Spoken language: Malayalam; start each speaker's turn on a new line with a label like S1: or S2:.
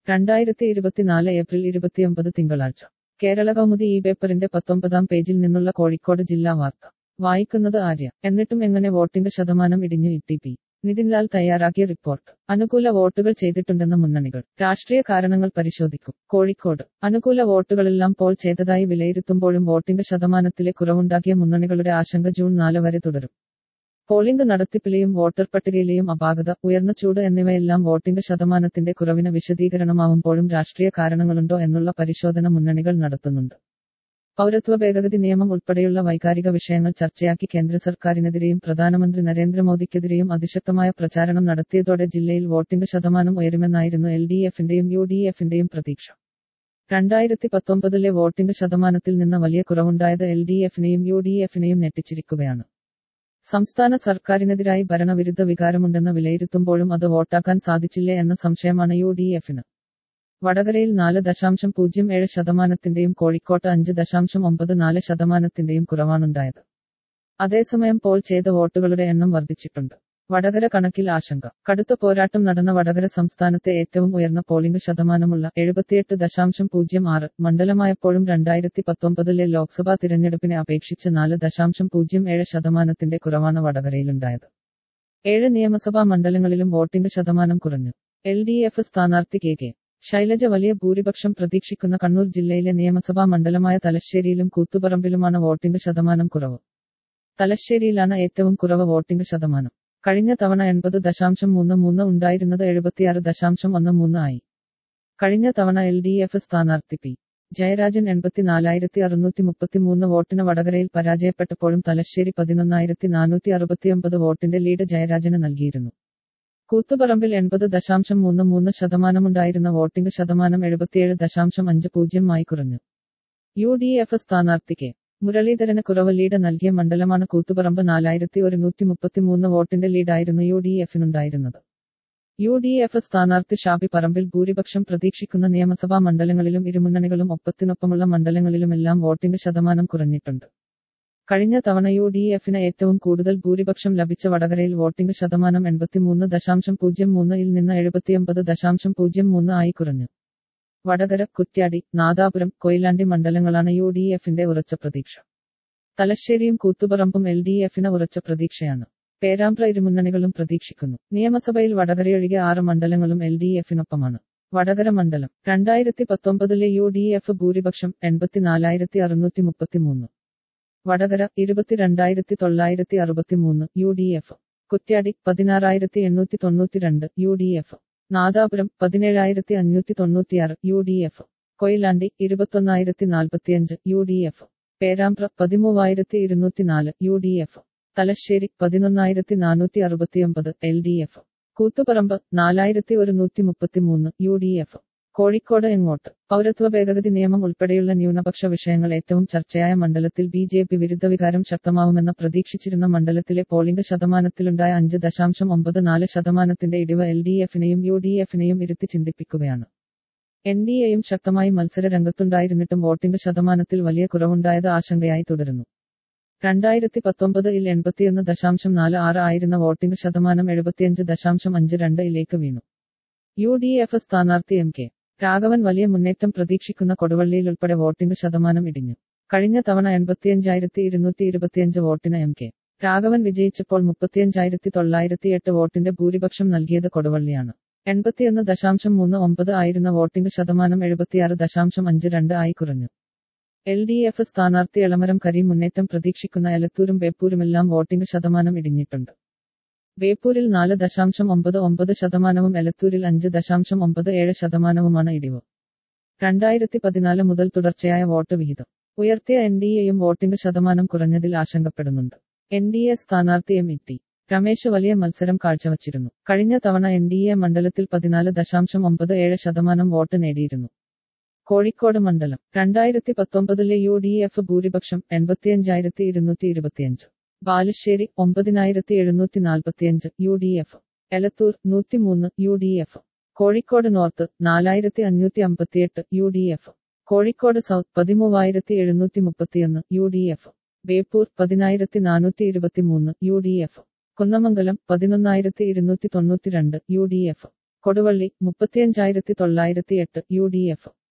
S1: 2024 ഏപ്രിൽ 29 തിങ്കളാഴ്ച കേരള കൗമുദി ഈ പേപ്പറിന്റെ 19-ാം പേജിൽ നിന്നുള്ള കോഴിക്കോട് ജില്ലാ വാർത്ത വായിക്കുന്നത് ആര്യ. എന്നിട്ടും എങ്ങനെ വോട്ടിംഗ് ശതമാനം ഇടിഞ്ഞു ടി.പി. നിതിൻലാൽ തയ്യാറാക്കിയ റിപ്പോർട്ട്. അനുകൂല വോട്ടുകൾ ചെയ്തിട്ടുണ്ടെന്ന മുന്നണികൾ. രാഷ്ട്രീയ കാരണങ്ങൾ പരിശോധിക്കും. കോഴിക്കോട് അനുകൂല വോട്ടുകളെല്ലാം പോൾ ചെയ്തതായി വിലയിരുത്തുമ്പോഴും വോട്ടിംഗ് ശതമാനത്തിലെ കുറവുണ്ടാക്കിയ മുന്നണികളുടെ ആശങ്ക ജൂൺ 4 വരെ തുടരും. പോളിംഗ് നടത്തിപ്പിലെയും വോട്ടർ പട്ടികയിലെയും അപാകത, ഉയർന്ന ചൂട് എന്നിവയെല്ലാം വോട്ടിംഗ് ശതമാനത്തിന്റെ കുറവിന് വിശദീകരണമാവുമ്പോഴും രാഷ്ട്രീയ കാരണങ്ങളുണ്ടോ എന്നുള്ള പരിശോധന മുന്നണികൾ നടത്തുന്നുണ്ട്. പൗരത്വ ഭേദഗതി നിയമം ഉൾപ്പെടെയുള്ള വൈകാരിക വിഷയങ്ങൾ ചർച്ചയാക്കി കേന്ദ്ര സർക്കാരിനെതിരെയും പ്രധാനമന്ത്രി നരേന്ദ്രമോദിക്കെതിരെയും അതിശക്തമായ പ്രചാരണം നടത്തിയതോടെ ജില്ലയിൽ വോട്ടിംഗ് ശതമാനം ഉയരുമെന്നായിരുന്നു LDFന്റെയും UDFന്റെയും പ്രതീക്ഷ. 2019 വോട്ടിംഗ് ശതമാനത്തിൽ നിന്ന് വലിയ കുറവുണ്ടായത് LDFനെയും UDFനെയും ഞെട്ടിച്ചിരിക്കുകയാണ്. സംസ്ഥാന സർക്കാരിനെതിരായി ഭരണവിരുദ്ധ വികാരമുണ്ടെന്ന് വിലയിരുത്തുമ്പോഴും അത് വോട്ടാക്കാൻ സാധിച്ചില്ലേ എന്ന സംശയമാണ് UDFന്. വടകരയിൽ 4.07%-ന്റെയും കോഴിക്കോട്ട് 5.94%-ന്റെയും കുറവാണുണ്ടായത്. അതേസമയം പോൾ ചെയ്ത വോട്ടുകളുടെ എണ്ണം വർദ്ധിച്ചിട്ടുണ്ട്. വടകര കണക്കിൽ ആശങ്ക. കടുത്ത പോരാട്ടം നടന്ന വടകര സംസ്ഥാനത്തെ ഏറ്റവും ഉയർന്ന പോളിംഗ് ശതമാനമുള്ള 78.06 മണ്ഡലമായപ്പോഴും 2019 ലോക്സഭാ തിരഞ്ഞെടുപ്പിനെ അപേക്ഷിച്ച് 4.07%-ന്റെ കുറവാണ് വടകരയിലുണ്ടായത്. 7 നിയമസഭാ മണ്ഡലങ്ങളിലും വോട്ടിംഗ് ശതമാനം കുറഞ്ഞു. LDF സ്ഥാനാർത്ഥി കെ. ശൈലജ വലിയ ഭൂരിപക്ഷം പ്രതീക്ഷിക്കുന്ന കണ്ണൂർ ജില്ലയിലെ നിയമസഭാ മണ്ഡലമായ തലശ്ശേരിയിലും കൂത്തുപറമ്പിലുമാണ് വോട്ടിംഗ് ശതമാനം കുറവ്. തലശ്ശേരിയിലാണ് ഏറ്റവും കുറവ് വോട്ടിംഗ് ശതമാനം. കഴിഞ്ഞ തവണ 80.33 ഉണ്ടായിരുന്നത് 76.13 ആയി. കഴിഞ്ഞ തവണ LDF സ്ഥാനാർത്ഥി പി. ജയരാജൻ 84,633 വോട്ടിന് വടകരയിൽ പരാജയപ്പെട്ടപ്പോഴും തലശ്ശേരി 11,469 വോട്ടിന്റെ ലീഡ് ജയരാജന് നൽകിയിരുന്നു. കൂത്തുപറമ്പിൽ 80.33%-ഉണ്ടായിരുന്ന വോട്ടിംഗ് ശതമാനം 77.50 കുറഞ്ഞു. UDF സ്ഥാനാർത്ഥി കെ. മുരളീധരന് കുറവ് ലീഡ് നൽകിയ മണ്ഡലമാണ് കൂത്തുപറമ്പ്. 4,133 വോട്ടിന്റെ ലീഡായിരുന്നു UDFനുണ്ടായിരുന്നത്. UDF സ്ഥാനാർത്ഥി ഷാബി പറമ്പിൽ ഭൂരിപക്ഷം പ്രതീക്ഷിക്കുന്ന നിയമസഭാ മണ്ഡലങ്ങളിലും ഇരുമുന്നണികളും ഒപ്പത്തിനൊപ്പമുള്ള മണ്ഡലങ്ങളിലുമെല്ലാം വോട്ടിംഗ് ശതമാനം കുറഞ്ഞിട്ടുണ്ട്. കഴിഞ്ഞ തവണ UDFന് ഏറ്റവും കൂടുതൽ ഭൂരിപക്ഷം ലഭിച്ച വടകരയിൽ വോട്ടിംഗ് ശതമാനം 83.03-ൽ നിന്ന് 79.03 ആയി കുറഞ്ഞു. വടകര, കുറ്റ്യാടി, നാദാപുരം, കൊയിലാണ്ടി മണ്ഡലങ്ങളാണ് UDFന്റെ ഉറച്ച പ്രതീക്ഷ. തലശ്ശേരിയും കൂത്തുപറമ്പും LDFന് ഉറച്ച പ്രതീക്ഷയാണ്. പേരാമ്പ്ര ഇരുമുന്നണികളും പ്രതീക്ഷിക്കുന്നു. നിയമസഭയിൽ വടകരയൊഴികെ 6 മണ്ഡലങ്ങളും LDFനൊപ്പമാണ്. വടകര മണ്ഡലം. 2019 UDF ഭൂരിപക്ഷം 84,633. Vadakara 22,963 UDF. Kuttiadi 16,892 UDF. Nadapuram 17,596 UDF. Koyilandy 21,045 UDF. Perambra 13,204 UDF. Thalassery 11,469 LDF. Koothuparamba 4,133 UDF. Kozhikode എങ്ങോട്ട്? പൗരത്വ ഭേദഗതി നിയമം ഉൾപ്പെടെയുള്ള ന്യൂനപക്ഷ വിഷയങ്ങൾ ഏറ്റവും ചർച്ചയായ മണ്ഡലത്തിൽ BJP വിരുദ്ധ വികാരം ശക്തമാവുമെന്ന് പ്രതീക്ഷിച്ചിരുന്ന മണ്ഡലത്തിലെ പോളിംഗ് ശതമാനത്തിലുണ്ടായ 5.04%-ന്റെ ഇടിവ് LDFനെയും UDFനെയും ഇരുത്തി ചിന്തിപ്പിക്കുകയാണ്. NDAയും ശക്തമായി മത്സര രംഗത്തുണ്ടായിരുന്നിട്ടും വോട്ടിംഗ് ശതമാനത്തിൽ വലിയ കുറവുണ്ടായത് ആശങ്കയായി തുടരുന്നു. 2019-ൽ 81.46 ആയിരുന്ന വോട്ടിംഗ് ശതമാനം 75.52-ലേക്ക് വീണു. UDF സ്ഥാനാർത്ഥി MK. രാഘവൻ വലിയ മുന്നേറ്റം പ്രതീക്ഷിക്കുന്ന കൊടുവള്ളിയിലുൾപ്പെടെ വോട്ടിംഗ് ശതമാനം ഇടിഞ്ഞു. കഴിഞ്ഞ തവണ 85,225 വോട്ടിന് MK. രാഘവൻ വിജയിച്ചപ്പോൾ 35,908 വോട്ടിന്റെ ഭൂരിപക്ഷം നൽകിയത് കൊടുവള്ളിയാണ്. 81.39 ആയിരുന്ന വോട്ടിംഗ് ശതമാനം 76.52 ആയി കുറഞ്ഞു. LDF സ്ഥാനാർത്ഥി എളമരം കരീം മുന്നേറ്റം പ്രതീക്ഷിക്കുന്ന എലത്തൂരും ബേപ്പൂരുമെല്ലാം വോട്ടിംഗ് ശതമാനം ഇടിഞ്ഞിട്ടുണ്ട്. ബേപ്പൂരിൽ 4.99%-വും എലത്തൂരിൽ 5.97%-വുമാണ് ഇടിവ്. 2014 മുതൽ തുടർച്ചയായ വോട്ട് വിഹിതം ഉയർത്തിയ NDAയും വോട്ടിംഗ് ശതമാനം കുറഞ്ഞതിൽ ആശങ്കപ്പെടുന്നുണ്ട്. NDA സ്ഥാനാർത്ഥി MT. രമേശ് വലിയ മത്സരം കാഴ്ചവച്ചിരുന്നു. കഴിഞ്ഞ തവണ NDA മണ്ഡലത്തിൽ 14.97% വോട്ട് നേടിയിരുന്നു. കോഴിക്കോട് മണ്ഡലം. 2019 UDF ഭൂരിപക്ഷം 85,225. Balussery 9,745 UDF. Elathur 103 UDF. Kozhikode north 4,558 UDF. Kozhikode south 13,731 UDF. Beypore 10,423 UDF. Kunnamangalam 11,292 UDF. Koduvally 35,908 UDF